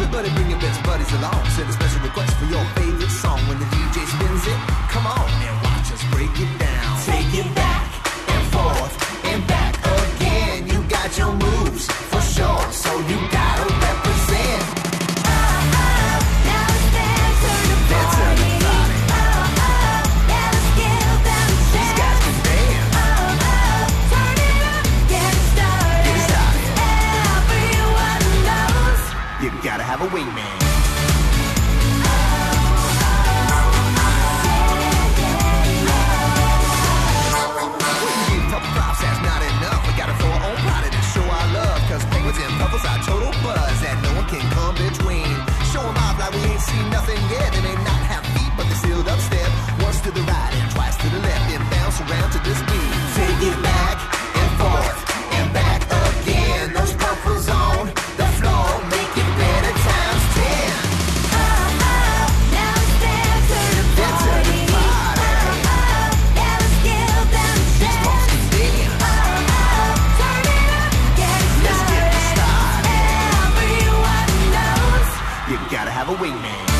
Everybody bring your best buddies along. Send a special request for your favorite song. When the DJ spins it, come on and watch us break it down. Take it back and forth and back again. You got your moves for sure, so you gotta represent. Now it's dance to the party. Yeah, let's give them a These guys can dance. turn it up, get started. Get started. Everyone knows. You gotta have a wingman. Penguins and puffles are total buzz that no one can come between. Show 'em off like we ain't seen nothing yet. They may not have feet, but they're sealed up step. Once to the right and twice to the left, and bounce around to this beat. Take it back and forth and back again. Those puffles on the floor make it better times 10. Now it's dance to the Dance to the party. party. Yeah, let's give them a These folks can dance. turn it up, get Let's get started. started. Everyone knows. You gotta have a wingman.